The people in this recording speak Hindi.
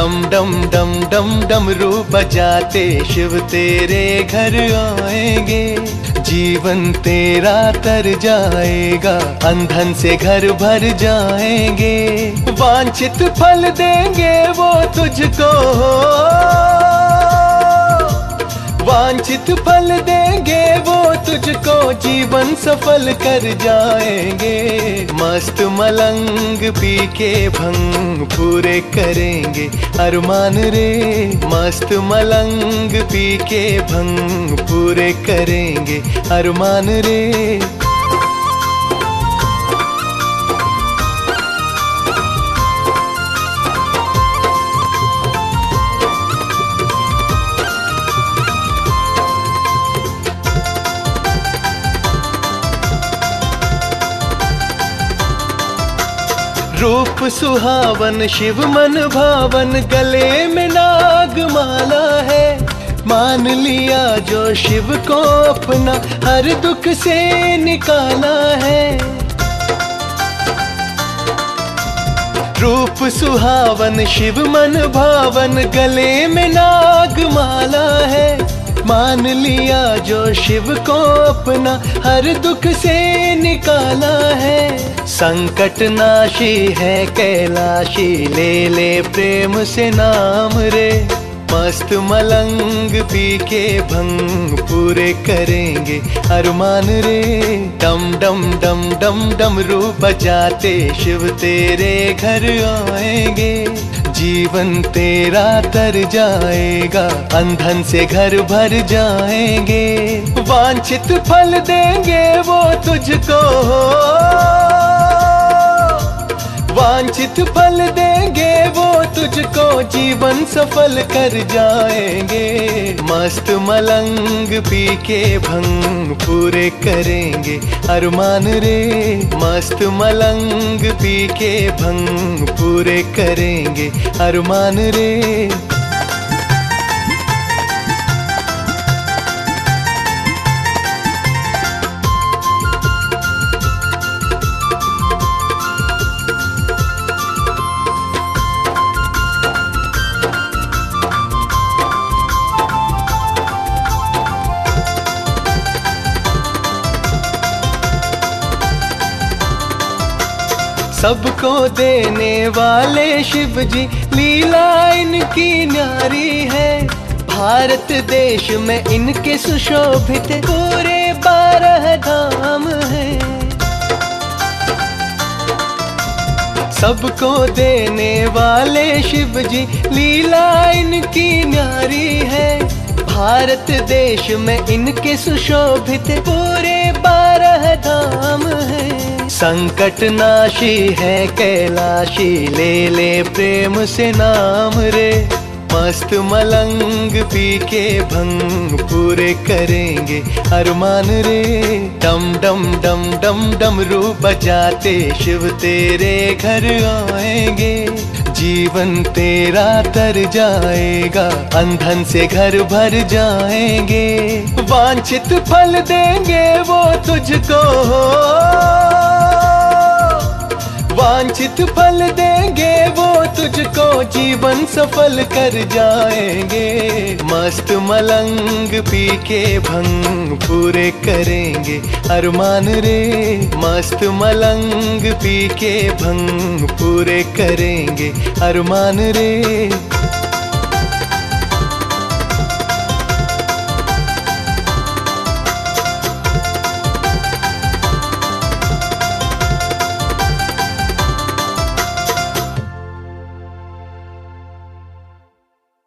डम डम डम डम डमरू बजाते शिव तेरे घर आएंगे। जीवन तेरा तर जाएगा, अंधन से घर भर जाएंगे। वांछित फल देंगे वो तुझको, वांछित फल देंगे वो तुझको। जीवन सफल कर जाएंगे। मस्त मलंग पी के भंग पूरे करेंगे अरमान रे। मस्त मलंग पी के भंग पूरे करेंगे अरमान रे। रूप सुहावन शिव मन भावन, गले में नाग माला है। मान लिया जो शिव को अपना, हर दुख से निकाला है। रूप सुहावन शिव मन भावन, गले में नाग माला है। मान लिया जो शिव को अपना, हर दुख से निकाला है। संकट नाशी है कैलाशी, ले ले प्रेम से नाम रे। मस्त मलंग पी के भंग पूरे करेंगे अरमान रे। डम डम डम डम डमरू बजाते शिव तेरे घर आएंगे। जीवन तेरा तर जाएगा, अंधन से घर भर जाएंगे। वांछित फल देंगे वो तुझको, वांछित फल देंगे वो तुझको। जीवन सफल कर जाएंगे। मस्त मलंग पी के भंग पूरे करेंगे अरमान रे। मस्त मलंग पी के भंग पूरे करेंगे अरमान रे। सबको देने वाले शिव जी, लीला इनकी न्यारी है। भारत देश में इनके सुशोभित पूरे 12 धाम हैं। सबको देने वाले शिव जी, लीला इनकी न्यारी है। भारत देश में इनके सुशोभित पूरे 12 धाम हैं। संकट नाशी है कैलाशी, ले ले प्रेम से नाम रे। मस्त मलंग पी के भंग पूरे करेंगे अरमान रे। डम डम डम डम डमरू बजाते शिव तेरे घर आएंगे। जीवन तेरा तर जाएगा, अंधन से घर भर जाएंगे। वांछित फल देंगे वो तुझको, वांछित फल देंगे वो तुझको। जीवन सफल कर जाएंगे। मस्त मलंग पी के भंग पूरे करेंगे अरमान रे। मस्त मलंग पी के भंग पूरे करेंगे अरमान रे।